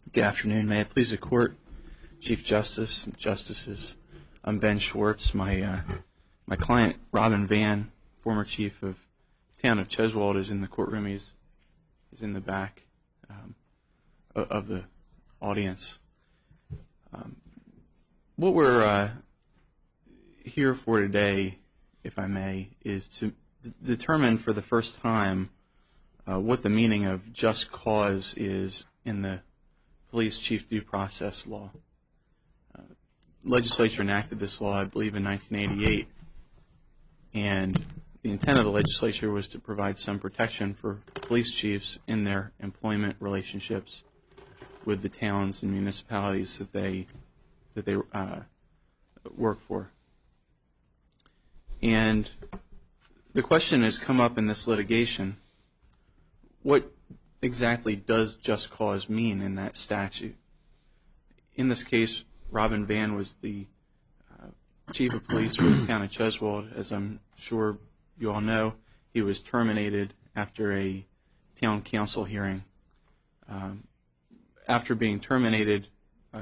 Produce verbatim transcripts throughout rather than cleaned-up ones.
Good afternoon. May it please the Court, Chief Justice, and Justices. I'm Ben Schwartz. My uh, my client, Robin Van, former Chief of Town of Cheswold, is in the courtroom. He's, he's in the back um, of the audience. Um, what we're uh, here for today, if I may, is to d- determine for the first time uh, what the meaning of just cause is in the Police Chief Due Process Law. Uh, legislature enacted this law, I believe, in nineteen eighty-eight, and the intent of the legislature was to provide some protection for police chiefs in their employment relationships with the towns and municipalities that they that they uh, work for. And the question has come up in this litigation: what exactly does just cause mean in that statute? In this case, Robin Van was the uh, chief of police for the town of Cheswold. As I'm sure you all know, he was terminated after a town council hearing. Um, after being terminated, uh,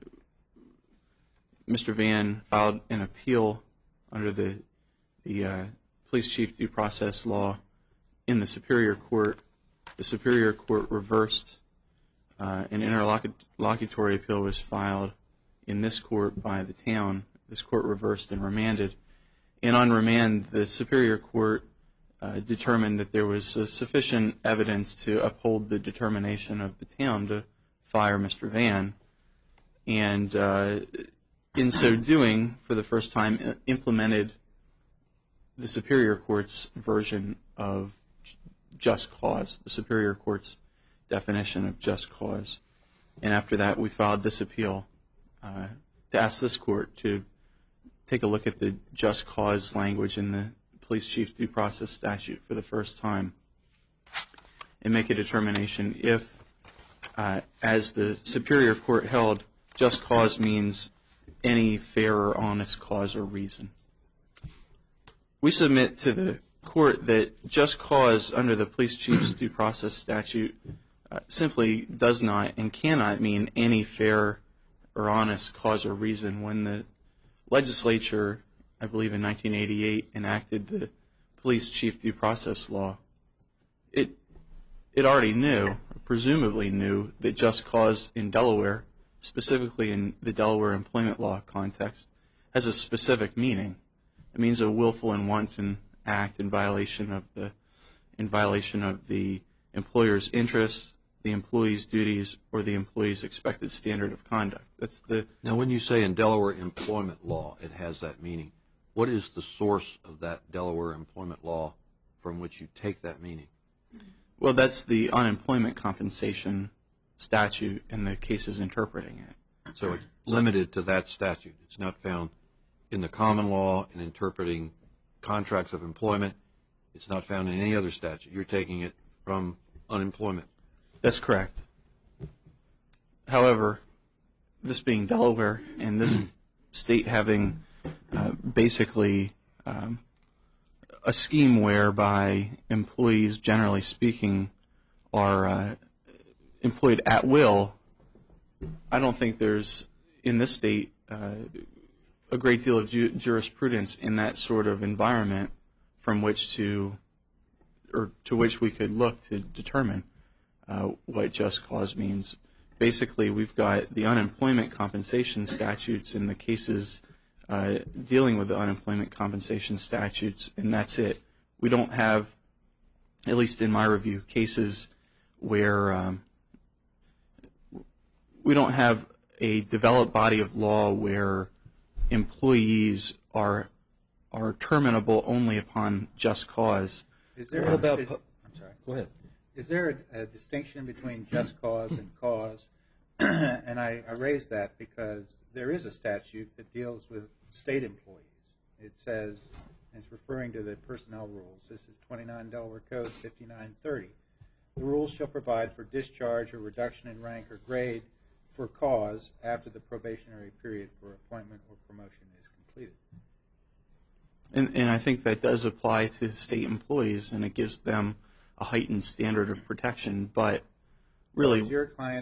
Mister Van filed an appeal under the the uh, Police Chief Due Process Law in the Superior Court. The Superior Court reversed. Uh, an interlocutory appeal was filed in this court by the town. This court reversed and remanded. And on remand, the Superior Court uh, determined that there was uh, sufficient evidence to uphold the determination of the town to fire Mister Van. And uh, in so doing, for the first time, implemented the Superior Court's version of just cause, the Superior Court's definition of just cause. And after that, we filed this appeal uh, to ask this court to take a look at the just cause language in the Police Chief Due Process Statute for the first time and make a determination if, uh, as the Superior Court held, just cause means any fair or honest cause or reason. We submit to the court that just cause under the Police Chief's Due Process Statute uh, simply does not and cannot mean any fair or honest cause or reason. When the legislature, I believe in nineteen eighty-eight, enacted the Police Chief Due Process Law, it it already knew, or presumably knew, that just cause in Delaware, specifically in the Delaware employment law context, has a specific meaning. It means a willful and wanton act in violation of the in violation of the employer's interests, the employee's duties, or the employee's expected standard of conduct. That's the Now, when you say in Delaware employment law it has that meaning, what is the source of that Delaware employment law from which you take that meaning? Well, that's the unemployment compensation statute and the cases interpreting it. So it's limited to that statute. It's not found in the common law in interpreting contracts of employment. It's not found in any other statute. You're taking it from unemployment. That's correct. However, this being Delaware and this state having uh, basically um, a scheme whereby employees, generally speaking, are uh, employed at will, I don't think there's, in this state, uh, a great deal of ju- jurisprudence in that sort of environment from which to, or to which we could look to determine uh, what just cause means. Basically, we've got the unemployment compensation statutes in the cases uh, dealing with the unemployment compensation statutes, and that's it. We don't have, at least in my review, cases where um, we don't have a developed body of law where employees are are terminable only upon just cause. Is there? What A, about? is, Pu- I'm sorry. Go ahead. Is there a, a distinction between just cause and cause? And I, I raise that because there is a statute that deals with state employees. It says, it's referring to the personnel rules. This is twenty-nine Delaware Code fifty-nine thirty. The rules shall provide for discharge or reduction in rank or grade for cause after the probationary period for appointment or promotion is completed. And, and I think that does apply to state employees, and it gives them a heightened standard of protection. But really, so is your client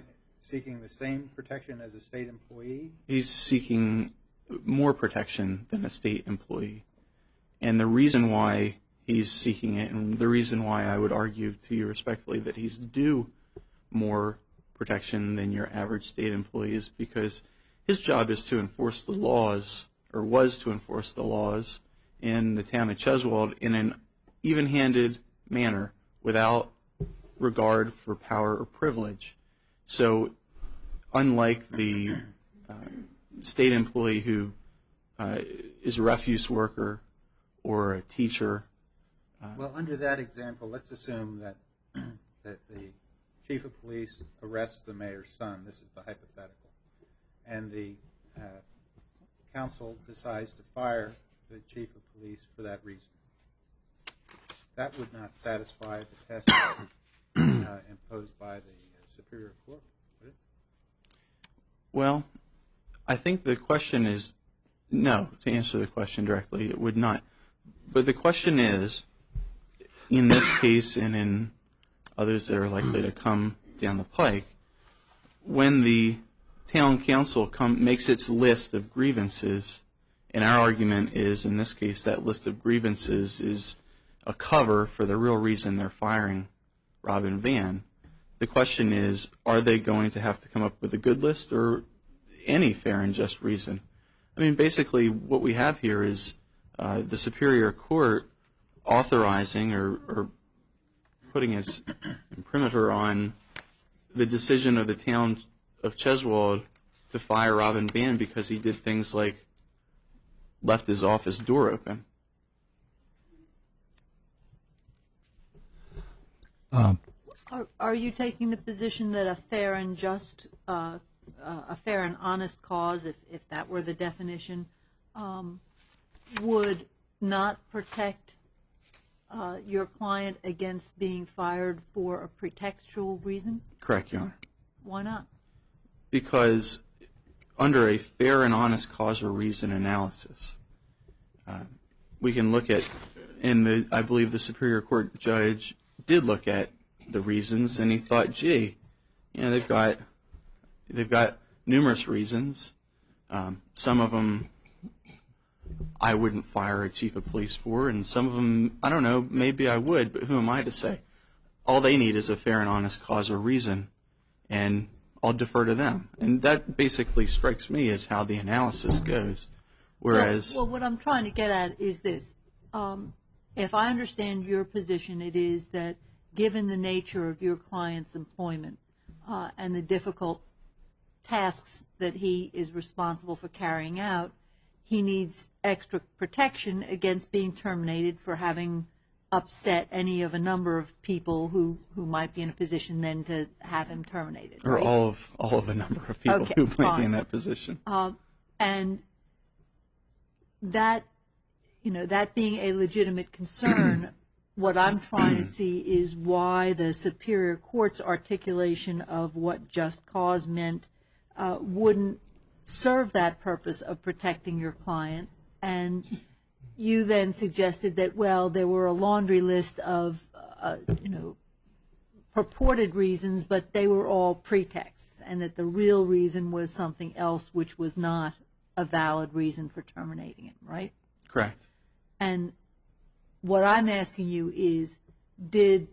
seeking the same protection as a state employee? He's seeking more protection than a state employee. And the reason why he's seeking it, and the reason why I would argue to you respectfully that he's due more protection than your average state employee, is because his job is to enforce the laws, or was to enforce the laws, in the town of Cheswold in an even-handed manner without regard for power or privilege. So unlike the uh, state employee who uh, is a refuse worker or a teacher. Uh, well, under that example, let's assume that that the chief of police arrests the mayor's son. This is the hypothetical. And the uh, council decides to fire the chief of police for that reason. That would not satisfy the test uh, imposed by the uh, Superior Court, would it? Well, I think the question is, no, to answer the question directly, it would not. But the question is, in this case and in others that are likely to come down the pike, when the town council come, makes its list of grievances, and our argument is, in this case, that list of grievances is a cover for the real reason they're firing Robin Van. The question is, are they going to have to come up with a good list or any fair and just reason? I mean, basically, what we have here is uh, the Superior Court authorizing or, or putting its imprimatur on the decision of the town of Cheswold to fire Robin Van because he did things like left his office door open. Um, Are, are you taking the position that a fair and just, uh, uh, a fair and honest cause, if, if that were the definition, um, would not protect uh, your client against being fired for a pretextual reason? Correct, Your Honor. Why not? Because under a fair and honest cause or reason analysis, uh, we can look at, and the, I believe the Superior Court judge did look at the reasons, and he thought, gee, you know, they've got they've got numerous reasons. Um, some of them I wouldn't fire a chief of police for, and some of them, I don't know, maybe I would, but who am I to say? All they need is a fair and honest cause or reason, and I'll defer to them. And that basically strikes me as how the analysis goes. Whereas, Well, well what I'm trying to get at is this. Um, if I understand your position, it is that given the nature of your client's employment uh, and the difficult tasks that he is responsible for carrying out, he needs extra protection against being terminated for having upset any of a number of people who, who might be in a position then to have him terminated. or right? all of all of a number of people Okay, who might fine. be in that position. Uh, and that, you know, that being a legitimate concern, what I'm trying to see is why the Superior Court's articulation of what just cause meant uh, wouldn't serve that purpose of protecting your client. And you then suggested that, well, there were a laundry list of, uh, you know, purported reasons, but they were all pretexts, and that the real reason was something else which was not a valid reason for terminating him, right? Correct. And what I'm asking you is, did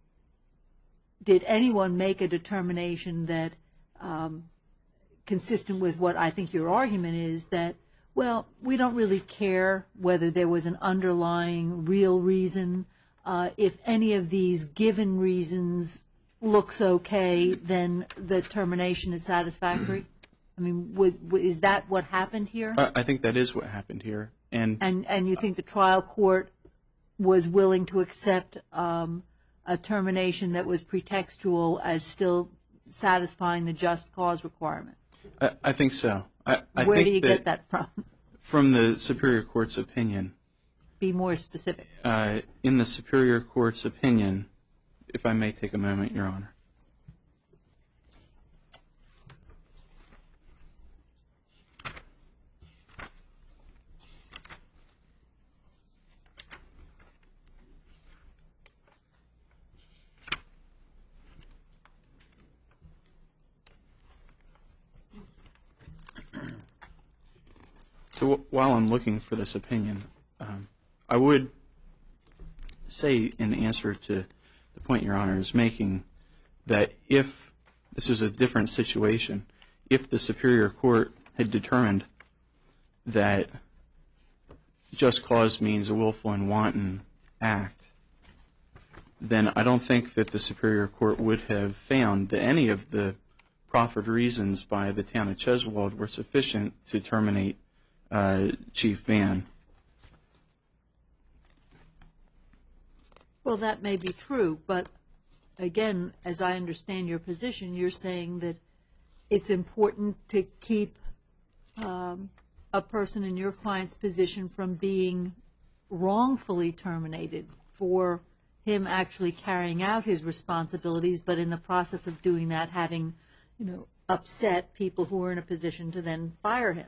did anyone make a determination that, um, consistent with what I think your argument is, that, well, we don't really care whether there was an underlying real reason. Uh, if any of these given reasons looks okay, then the termination is satisfactory? I mean, was, is that what happened here? I, I think that is what happened here. And And and you think the trial court was willing to accept um, a termination that was pretextual as still satisfying the just cause requirement? I, I think so. I, I Where think do you that get that from? From the Superior Court's opinion. Be more specific. Uh, in the Superior Court's opinion, if I may take a moment, Your Honor. So w- while I'm looking for this opinion, um, I would say in answer to the point Your Honor is making that if this was a different situation, if the Superior Court had determined that just cause means a willful and wanton act, then I don't think that the Superior Court would have found that any of the proffered reasons by the town of Cheswold were sufficient to terminate uh, Chief Vann. Well, that may be true, but again, as I understand your position, you're saying that it's important to keep um, a person in your client's position from being wrongfully terminated for him actually carrying out his responsibilities, but in the process of doing that, having, you know, upset people who are in a position to then fire him.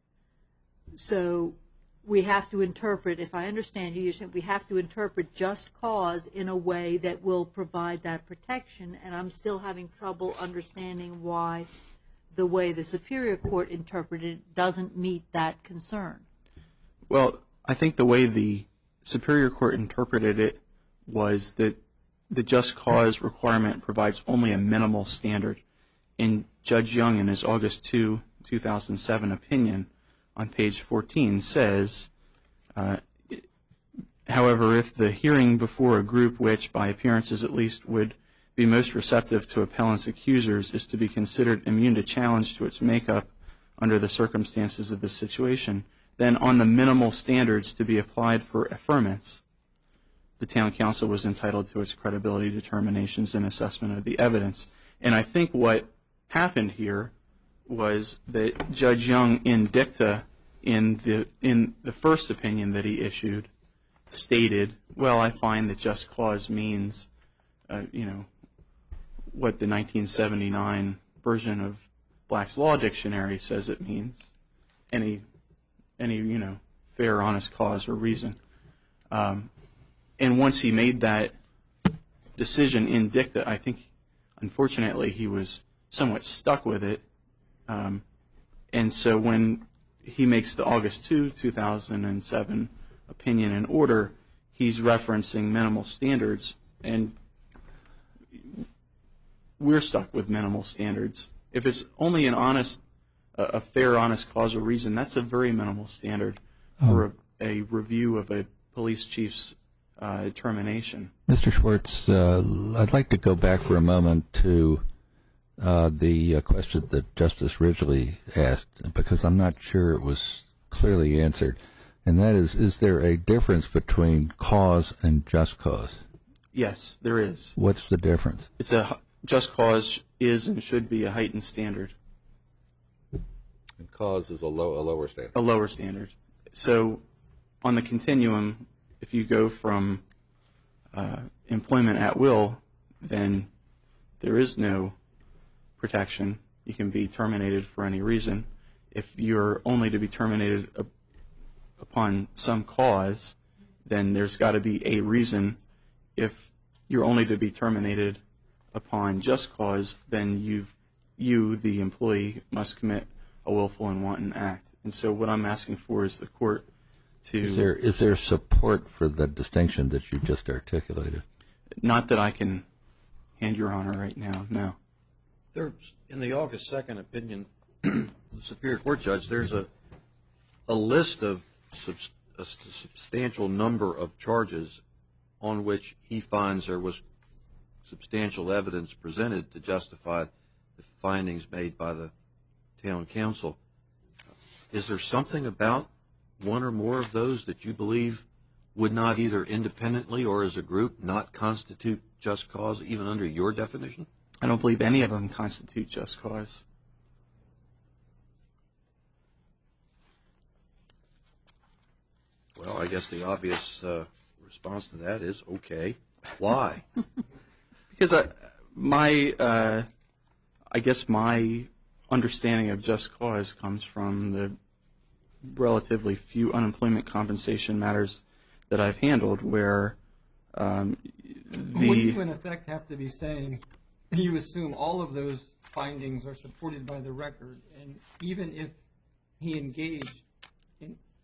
So we have to interpret, if I understand you, you're saying we have to interpret just cause in a way that will provide that protection, and I'm still having trouble understanding why the way the Superior Court interpreted it doesn't meet that concern. Well, I think the way the Superior Court interpreted it was that the just cause requirement provides only a minimal standard. And Judge Young, in his August second, two thousand seven opinion on page fourteen, says, uh, however, if the hearing before a group which, by appearances at least, would be most receptive to appellant's accusers is to be considered immune to challenge to its makeup under the circumstances of the situation, then on the minimal standards to be applied for affirmance, the town council was entitled to its credibility determinations and assessment of the evidence. And I think what happened here was that Judge Young, in dicta, in the in the first opinion that he issued, stated, well, I find that just cause means, uh, you know, what the nineteen seventy-nine version of Black's Law Dictionary says it means, any, any you know, fair, honest cause or reason. Um, and once he made that decision in dicta, I think, unfortunately, he was somewhat stuck with it. Um, and so when he makes the August second, two thousand seven opinion in order, he's referencing minimal standards, and we're stuck with minimal standards. If it's only an honest, a, a fair, honest cause or reason, that's a very minimal standard for a, a review of a police chief's uh, termination. Mister Schwartz, uh, I'd like to go back for a moment to uh, the uh, question that Justice Ridgely asked, because I'm not sure it was clearly answered, and that is, is there a difference between cause and just cause? Yes, there is. What's the difference? It's a just cause is and should be a heightened standard. And cause is a, low, a lower standard. A lower standard. So on the continuum, if you go from uh, employment at will, then there is no protection. You can be terminated for any reason. If you're only to be terminated uh, upon some cause, then there's got to be a reason. If you're only to be terminated upon just cause, then you've, you, the employee, must commit a willful and wanton act. And so what I'm asking for is the court to... Is there, is there support for the distinction that you just articulated? Not that I can hand Your Honor right now, no. There's, in the August second opinion, the Superior Court judge, there's a, a list of subs, a substantial number of charges on which he finds there was substantial evidence presented to justify the findings made by the town council. Is there something about one or more of those that you believe would not either independently or as a group not constitute just cause, even under your definition? I don't believe any of them constitute just cause. Well, I guess the obvious uh, response to that is, okay, why? Because I, my, uh, I guess my understanding of just cause comes from the relatively few unemployment compensation matters that I've handled where um, the... What you in effect have to be saying, you assume all of those findings are supported by the record, and even if he engaged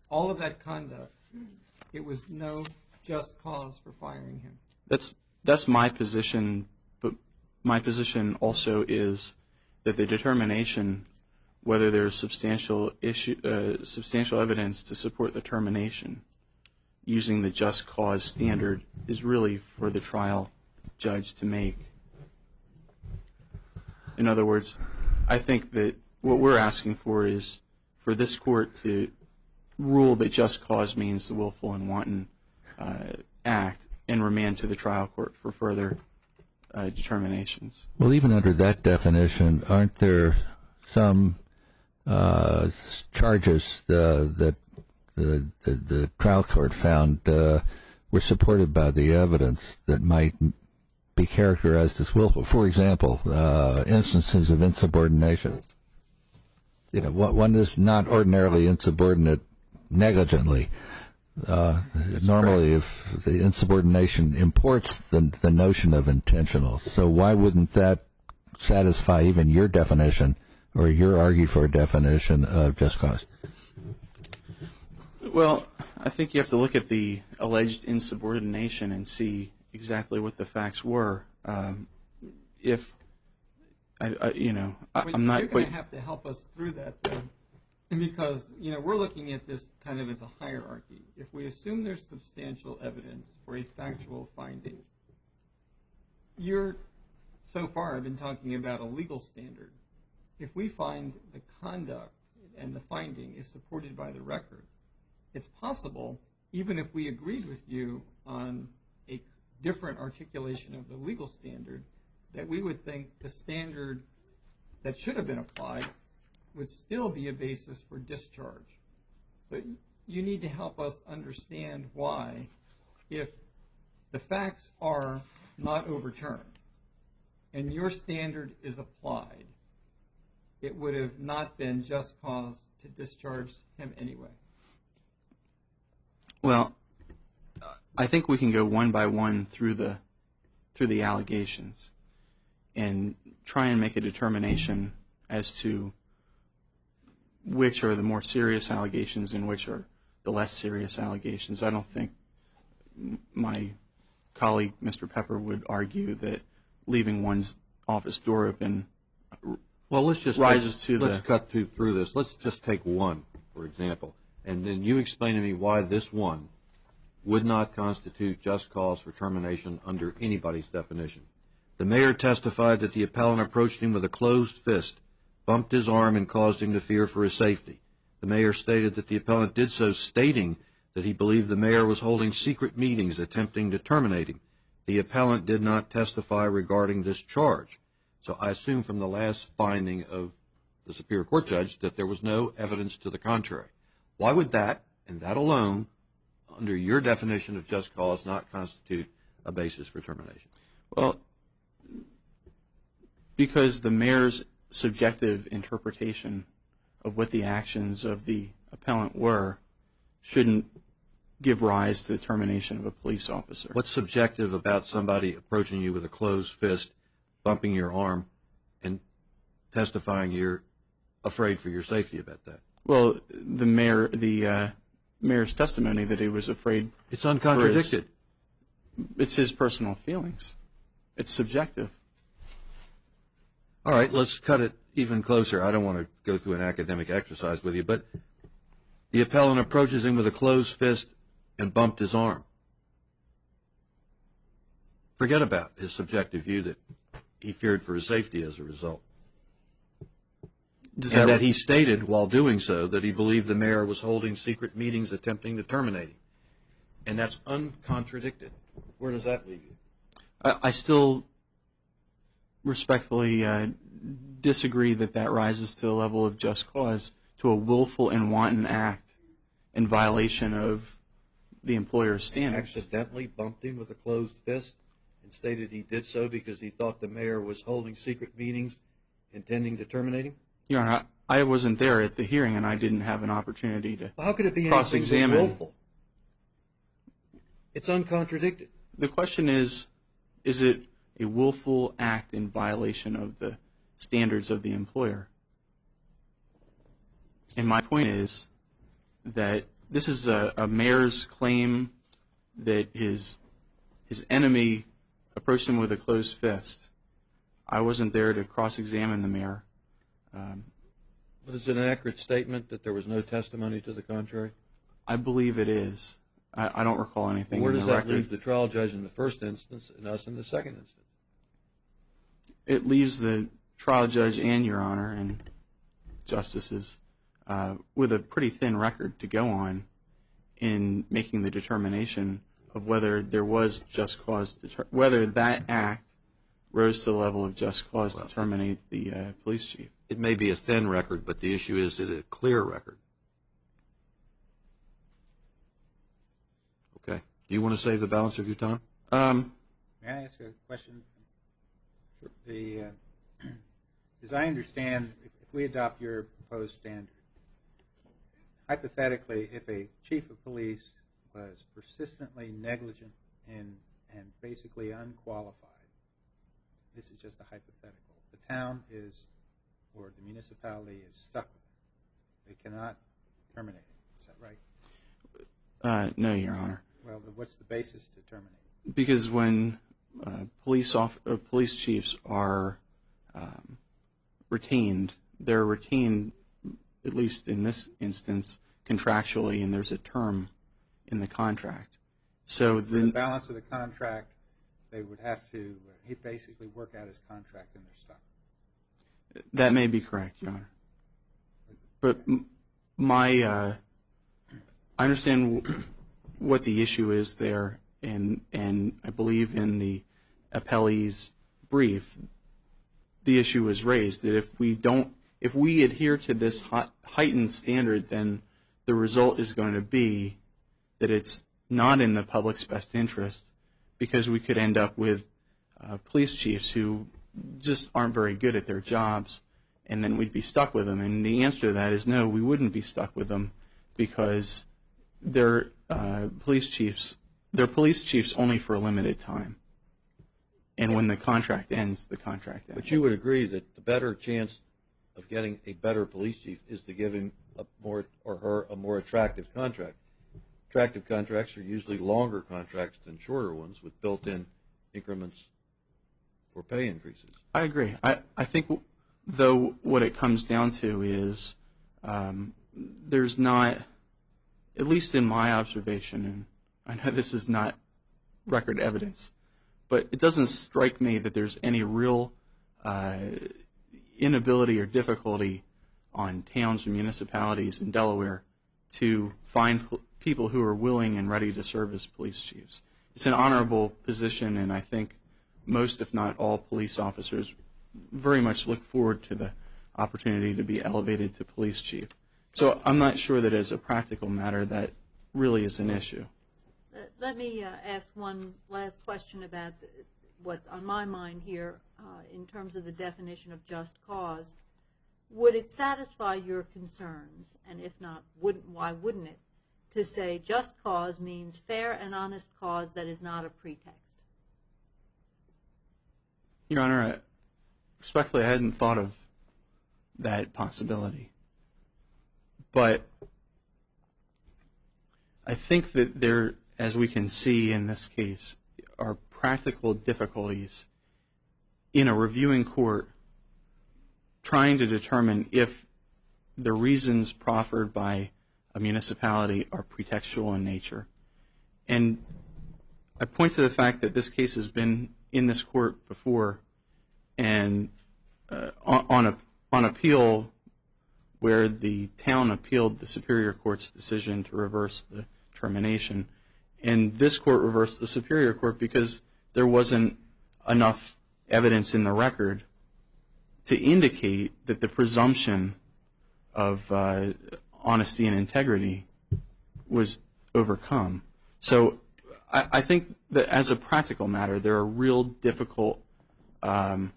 all of that conduct, it was no just cause for firing him. That's that's my position, but my position also is that the determination whether there is substantial issue, uh, substantial evidence to support the termination using the just cause standard is really for the trial judge to make. In other words, I think that what we're asking for is for this court to rule that just cause means the willful and wanton uh, act and remand to the trial court for further uh, determinations. Well, even under that definition, aren't there some uh, charges uh, that the, the, the trial court found uh, were supported by the evidence that might be characterized as willful? For example, uh, instances of insubordination. You know, one is not ordinarily insubordinate negligently. Uh, normally, correct. If the insubordination imports the, the notion of intentional, so why wouldn't that satisfy even your definition or your argue for definition of just cause? Well, I think you have to look at the alleged insubordination and see exactly what the facts were. Um, if I, I, you know, I, But I'm not you're going quite. to have to help us through that, though, because you know we're looking at this kind of as a hierarchy. If we assume there's substantial evidence for a factual finding, you're so far have been talking about a legal standard. If we find the conduct and the finding is supported by the record, it's possible, even if we agreed with you on a different articulation of the legal standard, that we would think the standard that should have been applied would still be a basis for discharge. So you need to help us understand why, if the facts are not overturned and your standard is applied, it would have not been just cause to discharge him anyway. Well, I think we can go one by one through the through the allegations and try and make a determination as to which are the more serious allegations and which are the less serious allegations. I don't think my colleague, Mister Pepper, would argue that leaving one's office door open Well, let's just rises let's, to the. let's cut to, through this. Let's just take one, for example, and then you explain to me why this one would not constitute just cause for termination under anybody's definition. The mayor testified that the appellant approached him with a closed fist, bumped his arm, and caused him to fear for his safety. The mayor stated that the appellant did so stating that he believed the mayor was holding secret meetings attempting to terminate him. The appellant did not testify regarding this charge. So I assume from the last finding of the Superior Court judge that there was no evidence to the contrary. Why would that, and that alone, under your definition of just cause, not constitute a basis for termination? Well, because the mayor's subjective interpretation of what the actions of the appellant were shouldn't give rise to the termination of a police officer. What's subjective about somebody approaching you with a closed fist, bumping your arm, and testifying you're afraid for your safety about that? Well, the mayor, the uh, mayor's testimony that he was afraid. It's uncontradicted. His, it's his personal feelings. It's subjective. All right, let's cut it even closer. I don't want to go through an academic exercise with you, but the appellant approaches him with a closed fist and bumped his arm. Forget about his subjective view that he feared for his safety as a result. Does and that, that he stated while doing so that he believed the mayor was holding secret meetings attempting to terminate him. And that's uncontradicted. Where does that leave you? I, I still respectfully uh, disagree that that rises to the level of just cause, to a willful and wanton act in violation of the employer's standards. Accidentally bumped him with a closed fist and stated he did so because he thought the mayor was holding secret meetings intending to terminate him? Your Honor, I wasn't there at the hearing, and I didn't have an opportunity to Well, how could it be anything but cross-examine. willful? It's uncontradicted. The question is, is it a willful act in violation of the standards of the employer? And my point is that this is a, a mayor's claim that his his enemy approached him with a closed fist. I wasn't there to cross-examine the mayor. Um, But is it an accurate statement that there was no testimony to the contrary? I believe it is. I, I don't recall anything. Where in does the that record. leave the trial judge in the first instance and us in the second instance? It leaves the trial judge and Your Honor and justices uh, with a pretty thin record to go on in making the determination of whether there was just cause, to ter- whether that act rose to the level of just cause to terminate the uh, police chief. It may be a thin record, but the issue is, is it a clear record? Okay. Do you want to save the balance of your time? Um, May I ask a question? Sure. The, uh, as I understand, if, if we adopt your proposed standard, hypothetically, if a chief of police was persistently negligent and, and basically unqualified, this is just a hypothetical, the town is, or the municipality is stuck with it. They cannot terminate it. Is that right? uh, no, Your Honor. Well, then what's the basis to terminate it? Because when uh, police off, uh, police chiefs are um, retained, they're retained, at least in this instance, contractually, and there's a term in the contract. So For the, the balance of the contract, they would have to, uh, he basically work out his contract and they're stuck. that may be correct, Your Honor. But m- my, uh, I understand w- what the issue is there, and and I believe in the appellee's brief, the issue was raised that if we don't, if we adhere to this hot, heightened standard, then the result is going to be that it's not in the public's best interest, because we could end up with uh, police chiefs who just aren't very good at their jobs, and then we'd be stuck with them. And the answer to that is no, we wouldn't be stuck with them, because they're uh, police chiefs. They're police chiefs only for a limited time, and when the contract ends, the contract ends. But you would agree that the better chance of getting a better police chief is to give him a more, or her, a more attractive contract. Attractive contracts are usually longer contracts than shorter ones with built-in increments for pay increases. I agree. I, I think, though, what it comes down to is um, there's not, at least in my observation, and I know this is not record evidence, but it doesn't strike me that there's any real uh, inability or difficulty on towns or municipalities in Delaware to find p- people who are willing and ready to serve as police chiefs. It's an honorable position, and I think most, if not all, police officers very much look forward to the opportunity to be elevated to police chief. So I'm not sure that as a practical matter that really is an issue. Let me uh, ask one last question about what's on my mind here uh, in terms of the definition of just cause. Would it satisfy your concerns, and if not, wouldn't, why wouldn't it, to say just cause means fair and honest cause that is not a pretext? Your Honor, I, respectfully, I hadn't thought of that possibility. But I think that there, as we can see in this case, are practical difficulties in a reviewing court trying to determine if the reasons proffered by a municipality are pretextual in nature. And I point to the fact that this case has been in this court before, and uh, on, on, a, on appeal where the town appealed the Superior Court's decision to reverse the termination, and this court reversed the Superior Court because there wasn't enough evidence in the record to indicate that the presumption of uh, honesty and integrity was overcome. So I, I think that as a practical matter, there are real difficult, um,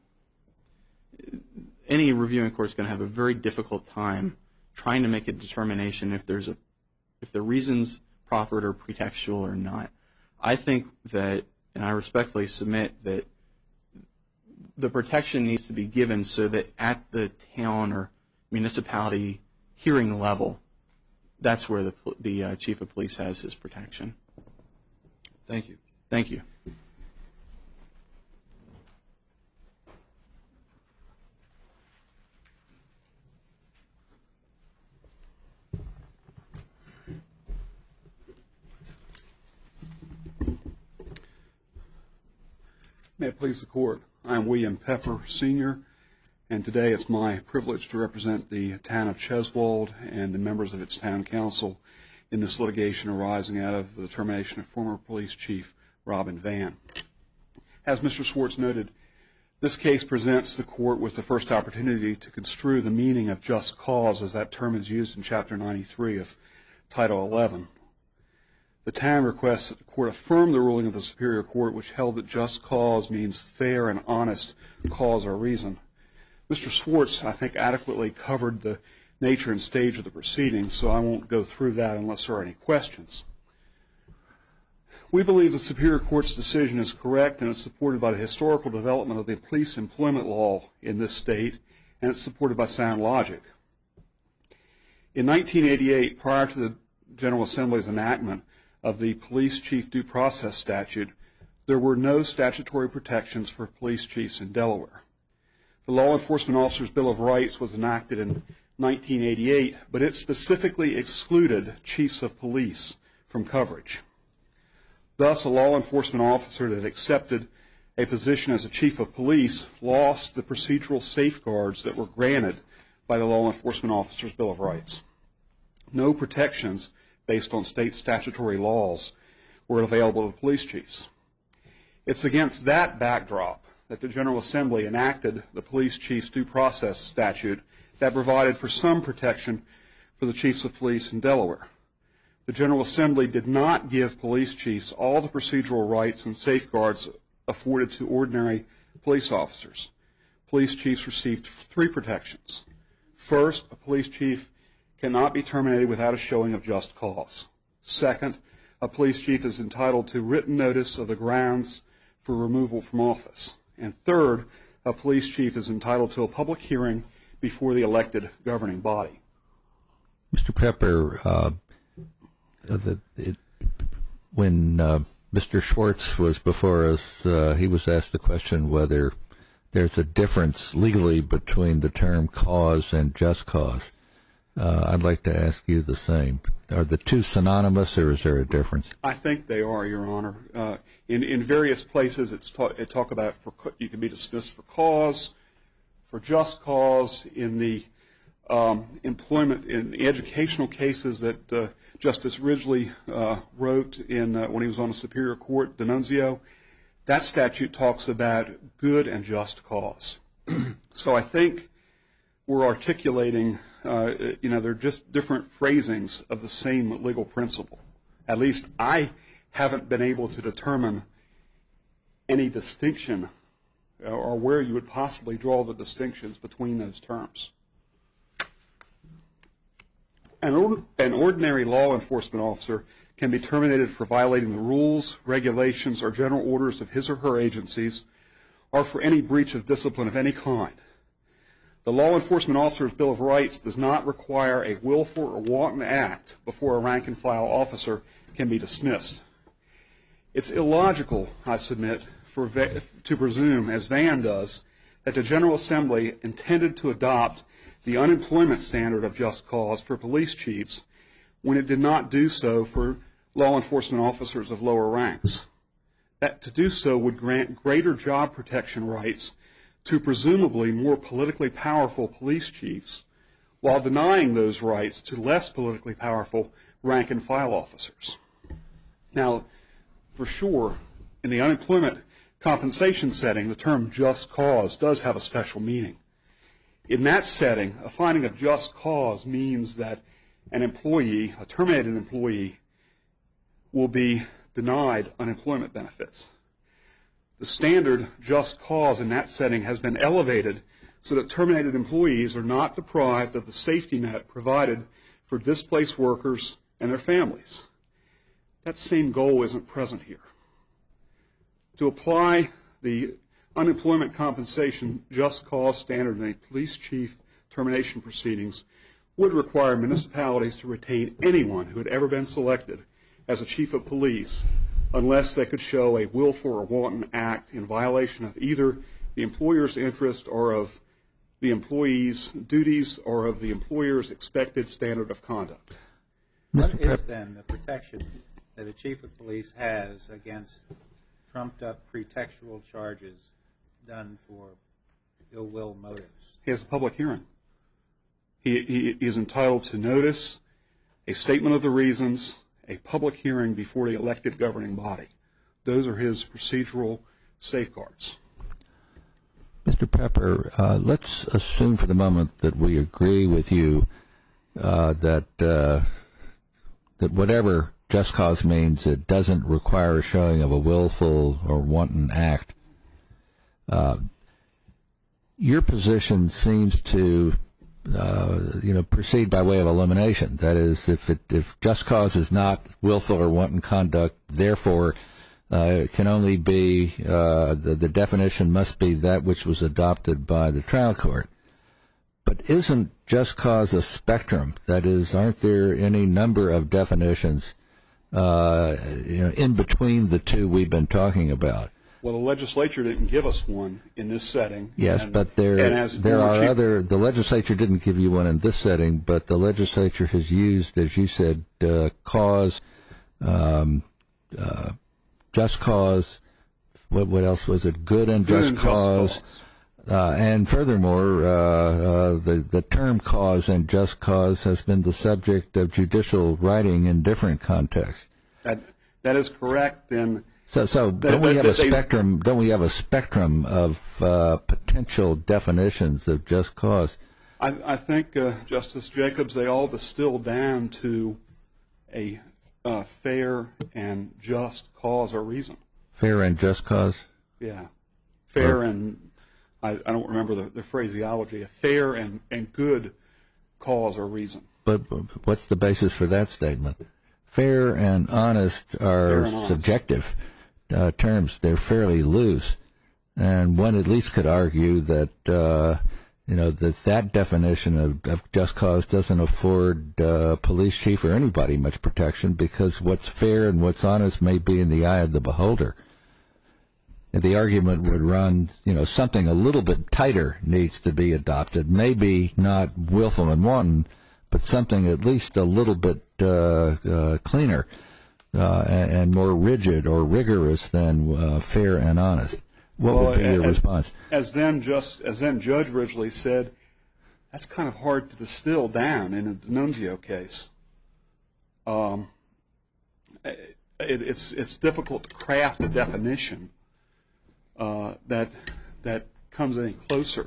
any reviewing court is going to have a very difficult time trying to make a determination if there's a, if the reasons proffered are pretextual or not. I think that, and I respectfully submit that the protection needs to be given so that at the town or municipality hearing level, that's where the, the uh, chief of police has his protection. Thank you. Thank you. May it please the Court, I am William Pepper, Senior, and today it's my privilege to represent the town of Cheswold and the members of its town council in this litigation arising out of the termination of former police chief Robin Vann. As Mister Schwartz noted, this case presents the Court with the first opportunity to construe the meaning of just cause as that term is used in Chapter ninety-three of Title eleven. The town requests that the Court affirm the ruling of the Superior Court, which held that just cause means fair and honest cause or reason. Mister Schwartz, I think, adequately covered the nature and stage of the proceedings, so I won't go through that unless there are any questions. We believe the Superior Court's decision is correct and is supported by the historical development of the police employment law in this state, and it's supported by sound logic. In nineteen eighty-eight, prior to the General Assembly's enactment of the Police Chief Due Process Statute, there were no statutory protections for police chiefs in Delaware. The Law Enforcement Officers' Bill of Rights was enacted in nineteen eighty-eight, but it specifically excluded chiefs of police from coverage. Thus, a law enforcement officer that accepted a position as a chief of police lost the procedural safeguards that were granted by the Law Enforcement Officers' Bill of Rights. No protections based on state statutory laws were available to police chiefs. It's against that backdrop that the General Assembly enacted the Police Chiefs Due Process Statute that provided for some protection for the chiefs of police in Delaware. The General Assembly did not give police chiefs all the procedural rights and safeguards afforded to ordinary police officers. Police chiefs received three protections. First, a police chief cannot be terminated without a showing of just cause. Second, a police chief is entitled to written notice of the grounds for removal from office. And third, a police chief is entitled to a public hearing before the elected governing body. Mister Pepper, uh, the, it, when uh, Mister Schwartz was before us, uh, he was asked the question whether there's a difference legally between the term cause and just cause. Uh, I'd like to ask you the same. Are the two synonymous, or is there a difference? I think they are, Your Honor. Uh, in in various places, it's ta- it talk about for you can be dismissed for cause, for just cause. In the um, employment, in the educational cases that uh, Justice Ridgely uh, wrote in uh, when he was on the Superior Court, D'Annunzio, that statute talks about good and just cause. So I think we're articulating. Uh, you know, they're just different phrasings of the same legal principle. At least I haven't been able to determine any distinction or where you would possibly draw the distinctions between those terms. An, or- an ordinary law enforcement officer can be terminated for violating the rules, regulations, or general orders of his or her agencies, or for any breach of discipline of any kind. The Law Enforcement Officers' Bill of Rights does not require a willful or wanton act before a rank-and-file officer can be dismissed. It's illogical, I submit, for Va- to presume, as Vann does, that the General Assembly intended to adopt the unemployment standard of just cause for police chiefs when it did not do so for law enforcement officers of lower ranks. That to do so would grant greater job protection rights to presumably more politically powerful police chiefs, while denying those rights to less politically powerful rank-and-file officers. Now, for sure, in the unemployment compensation setting, the term just cause does have a special meaning. In that setting, a finding of just cause means that an employee, a terminated employee, will be denied unemployment benefits. The standard just cause in that setting has been elevated so that terminated employees are not deprived of the safety net provided for displaced workers and their families. That same goal isn't present here. To apply the unemployment compensation just cause standard in a police chief termination proceedings would require municipalities to retain anyone who had ever been selected as a chief of police unless they could show a willful or wanton act in violation of either the employer's interest or of the employee's duties or of the employer's expected standard of conduct. What is then the protection that a chief of police has against trumped-up pretextual charges done for ill-will motives? He has a public hearing. He, he is entitled to notice, a statement of the reasons, a public hearing before the elected governing body. Those are his procedural safeguards. Mister Pepper, uh, let's assume for the moment that we agree with you uh, that uh, that whatever just cause means, it doesn't require a showing of a willful or wanton act. Uh, your position seems to, uh, you know, proceed by way of elimination. That is, if it, if just cause is not willful or wanton conduct, therefore uh, it can only be uh, the, the definition must be that which was adopted by the trial court. But isn't just cause a spectrum? That is, aren't there any number of definitions uh, you know, in between the two we've been talking about? Well, the legislature didn't give us one in this setting. Yes, and, but there there are chief, other. The legislature didn't give you one in this setting, but the legislature has used, as you said, uh, cause, um, uh, just cause. What what else was it? Good and good just and cause. Just cause. Uh, and furthermore, uh, uh, the the term cause and just cause has been the subject of judicial writing in different contexts. That that is correct. Then. So, so that, don't we that, have a they, spectrum? Don't we have a spectrum of uh, potential definitions of just cause? I, I think, uh, Justice Jacobs, they all distill down to a uh, fair and just cause or reason. Fair and just cause. Yeah, fair or, and I, I don't remember the, the phraseology. A fair and, and good cause or reason. But, but what's the basis for that statement? Fair and honest are and honest. subjective. Uh, terms. They're fairly loose, and one at least could argue that uh, you know that that definition of, of just cause doesn't afford uh, police chief or anybody much protection, because what's fair and what's honest may be in the eye of the beholder. And the argument would run, you know, something a little bit tighter needs to be adopted. Maybe not willful and wanton, but something at least a little bit uh, uh, cleaner. Uh, and, and more rigid or rigorous than uh, fair and honest. What well, would be as, your response? As then, just as then Judge Ridgely said, that's kind of hard to distill down in a D'Annunzio case. Um, it, it's it's difficult to craft a definition uh, that that comes any closer.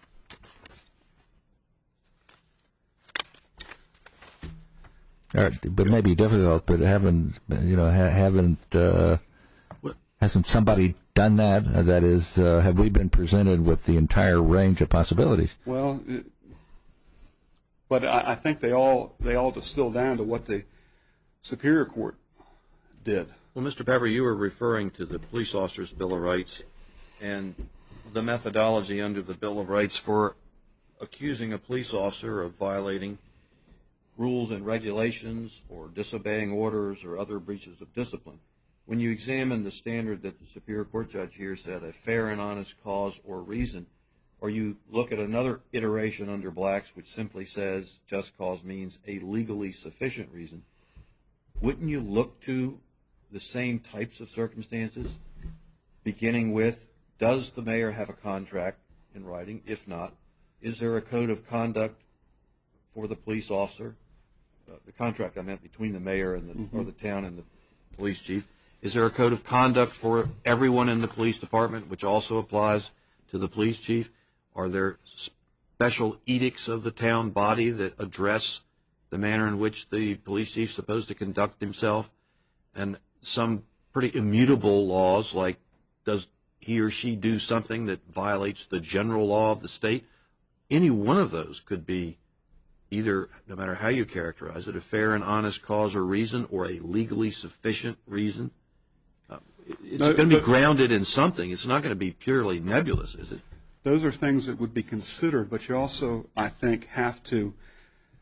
But maybe difficult, but haven't you know ha- haven't uh, hasn't somebody done that? Uh, that is, uh, have we been presented with the entire range of possibilities? Well, it, but I, I think they all they all distill down to what the Superior Court did. Well, Mister Pepper, you were referring to the Police Officers' Bill of Rights and the methodology under the Bill of Rights for accusing a police officer of violating rules and regulations or disobeying orders or other breaches of discipline. When you examine the standard that the Superior Court judge here said, a fair and honest cause or reason, or you look at another iteration under Blacks which simply says just cause means a legally sufficient reason, wouldn't you look to the same types of circumstances, beginning with, does the mayor have a contract in writing? If not, is there a code of conduct for the police officer? Uh, the contract I meant between the mayor and the, mm-hmm. or the town and the police chief. Is there a code of conduct for everyone in the police department, which also applies to the police chief? Are there special edicts of the town body that address the manner in which the police chief is supposed to conduct himself? And some pretty immutable laws, like does he or she do something that violates the general law of the state? Any one of those could be either, no matter how you characterize it, a fair and honest cause or reason or a legally sufficient reason. Uh, it's no, going to be grounded in something. It's not going to be purely nebulous, is it? Those are things that would be considered, but you also, I think, have to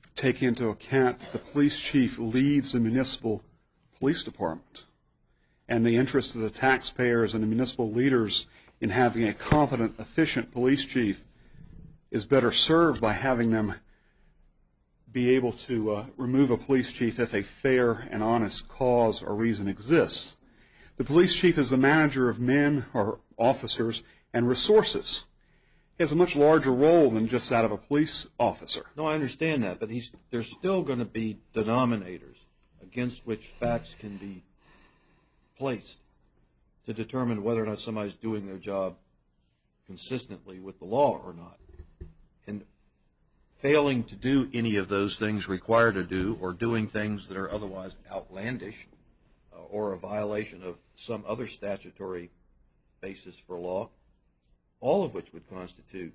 take into account that the police chief leads the municipal police department, and the interest of the taxpayers and the municipal leaders in having a competent, efficient police chief is better served by having them be able to uh, remove a police chief if a fair and honest cause or reason exists. The police chief is the manager of men or officers and resources. He has a much larger role than just that of a police officer. No, I understand that, but he's, there's still going to be denominators against which facts can be placed to determine whether or not somebody's doing their job consistently with the law or not. And failing to do any of those things required to do, or doing things that are otherwise outlandish uh, or a violation of some other statutory basis for law, all of which would constitute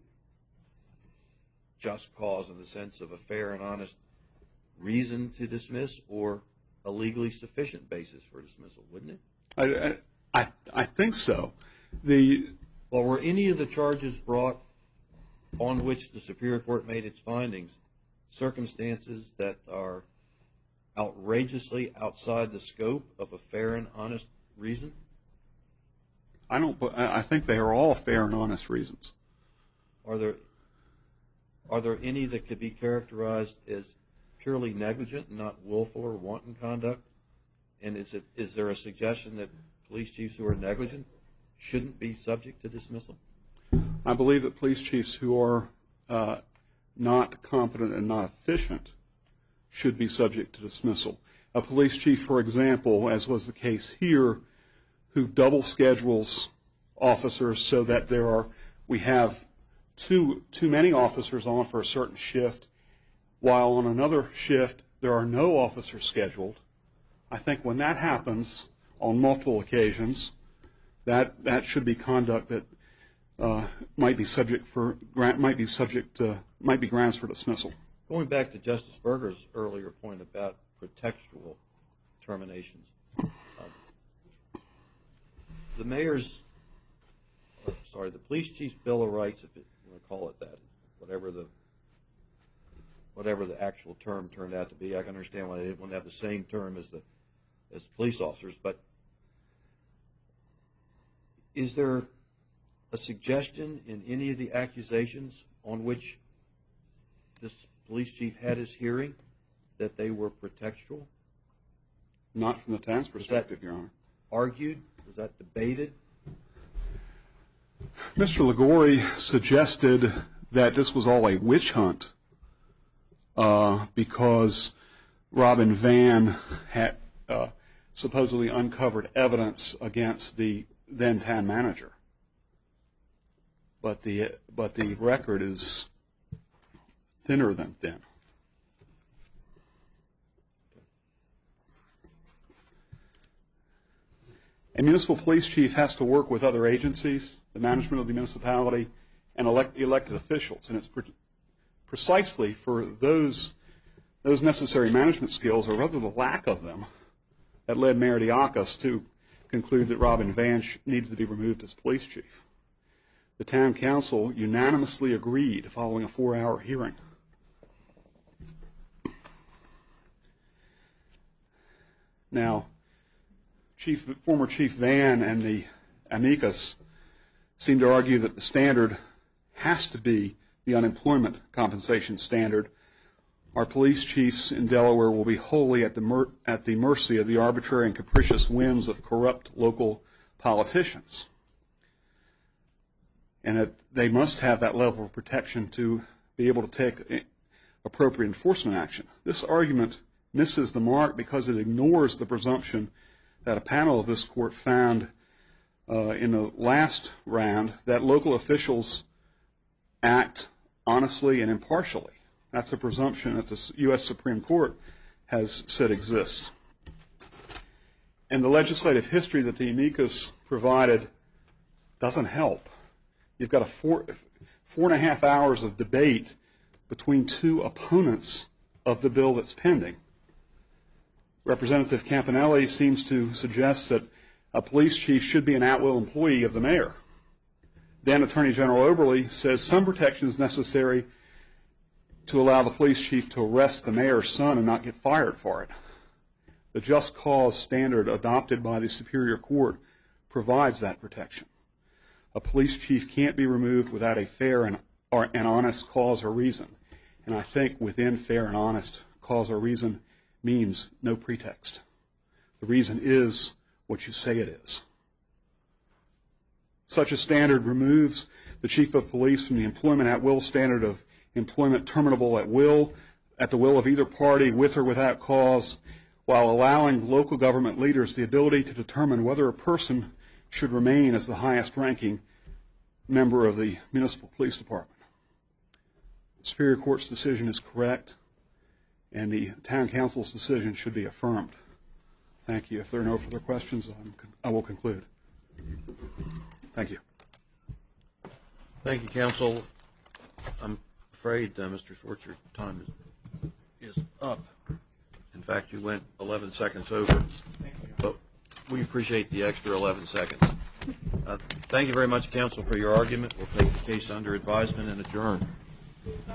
just cause in the sense of a fair and honest reason to dismiss or a legally sufficient basis for dismissal, wouldn't it? I, I, I think so. The Well, were any of the charges brought on which the Superior Court made its findings circumstances that are outrageously outside the scope of a fair and honest reason? I don't. I think they are all fair and honest reasons. Are there are there any that could be characterized as purely negligent, not willful or wanton conduct? And is it is there a suggestion that police chiefs who are negligent shouldn't be subject to dismissal? I believe that police chiefs who are uh, not competent and not efficient should be subject to dismissal. A police chief, for example, as was the case here, who double schedules officers so that there are we have too too many officers on for a certain shift, while on another shift there are no officers scheduled. I think when that happens on multiple occasions, that that should be conduct that uh, might be subject for grant might be subject to, might be grounds for dismissal. Going back to Justice Berger's earlier point about pretextual terminations, um, the mayor's, or, sorry, the police chief's Bill of Rights, if it, you want to call it that, whatever the whatever the actual term turned out to be. I can understand why they didn't want to have the same term as the as police officers, but is there a suggestion in any of the accusations on which this police chief had his hearing that they were pretextual? Not from the town's perspective, Your Honor. Argued? Was that debated? Mister Liguori suggested that this was all a witch hunt uh, because Robin Van had uh, supposedly uncovered evidence against the then town manager. But the but the record is thinner than thin. A municipal police chief has to work with other agencies, the management of the municipality, and elect, elected officials. And it's pre- precisely for those those necessary management skills, or rather the lack of them, that led Mayor Diakos to conclude that Robin Van needed to be removed as police chief. The town council unanimously agreed following a four-hour hearing. Now, Chief, former Chief Van and the amicus seem to argue that the standard has to be the unemployment compensation standard. Our police chiefs in Delaware will be wholly at the, mer- at the mercy of the arbitrary and capricious whims of corrupt local politicians. And that they must have that level of protection to be able to take appropriate enforcement action. This argument misses the mark because it ignores the presumption that a panel of this court found uh, in the last round that local officials act honestly and impartially. That's a presumption that the U S Supreme Court has said exists. And the legislative history that the amicus provided doesn't help. You've got a four, four and a half hours of debate between two opponents of the bill that's pending. Representative Campanelli seems to suggest that a police chief should be an at-will employee of the mayor. Then Attorney General Oberle says some protection is necessary to allow the police chief to arrest the mayor's son and not get fired for it. The just cause standard adopted by the Superior Court provides that protection. A police chief can't be removed without a fair and, or, and honest cause or reason. And I think within fair and honest cause or reason means no pretext. The reason is what you say it is. Such a standard removes the chief of police from the employment at will standard of employment terminable at will, at the will of either party, with or without cause, while allowing local government leaders the ability to determine whether a person should remain as the highest ranking member of the municipal police department. The Superior Court's decision is correct, and the Town Council's decision should be affirmed. Thank you. If there are no further questions, I'm, I will conclude. Thank you. Thank you, counsel. I'm afraid, uh, Mister Schwartz, your time is, is up. In fact, you went eleven seconds over. Thank you. But we appreciate the extra eleven seconds. Uh, thank you very much, counsel, for your argument. We'll take the case under advisement and adjourn.